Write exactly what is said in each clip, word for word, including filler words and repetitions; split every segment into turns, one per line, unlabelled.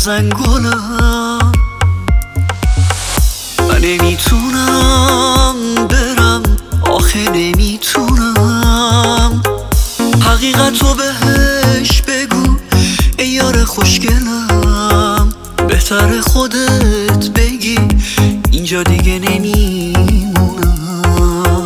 زنگولم. من نمیتونم برم، آخه نمیتونم. حقیقتو بهش بگو ای یار خوشگلم. بهتر خودت بگی اینجا دیگه نمیمونم.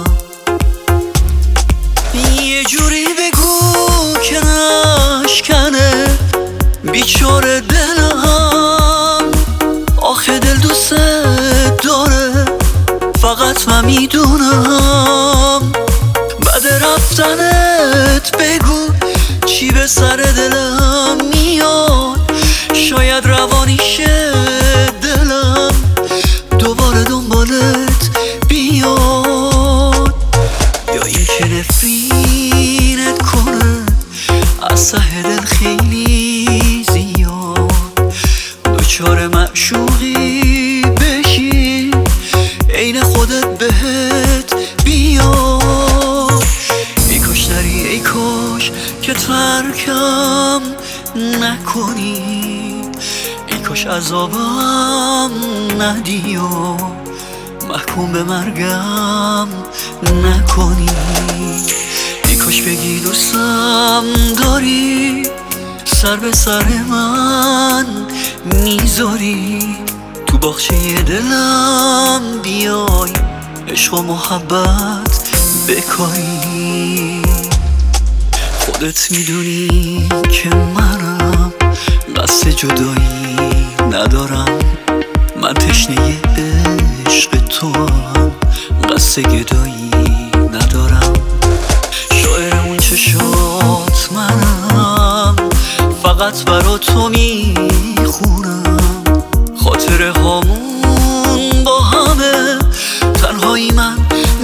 یه جوری بگو که نشکنه بیچاره دلم. آخه دل دوست داره، فقط من میدونم. بعد رفتنت بگو چی به سر دلم میاد. شاید روانیشه دلم دوباره دنبالت بیاد. یا یکی نفرینت کنه از ته دل خیلی زیاد. دوچار معشوقی بشی عین خودت بهت بیاد. ای کاش نری، ای کاش که ترکم نکنی. ای کاش عذابم ندی و محکوم به مرگم نکنی. ای کاش بگی دوستم داری، سر به سر من میذاری. تو باغچه دلم بیای عشق و محبت بکاری. خودت میدونی که منم قصد جدایی ندارم. من تشنه عشق تو هم قصد گدایی ندارم. شاعر اون چشات منم، فقط برا تو میخونم. خاطره هامون با همه، تنهایی من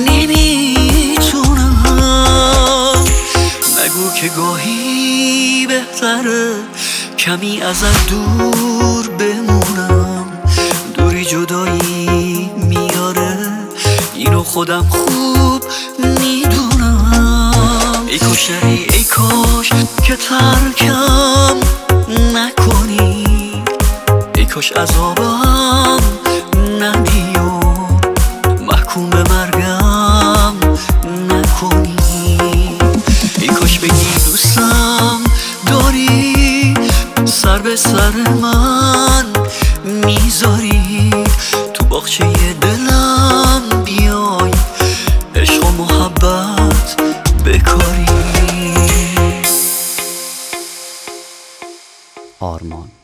نمیتونم. نگو که گاهی بهتره کمی ازت دور بمونم. دوری جدایی میاره، اینو خودم خوب میدونم. ای کاش نری، ای کاش که ترکم نکنی. ای کاش عذابم ندی و محکوم به مرگم نکنی. ای کاش بگی دوستم داری، سر به سر من میذاری. تو باغچه دلم بیای عشق و محبت بکاری.
آرمان.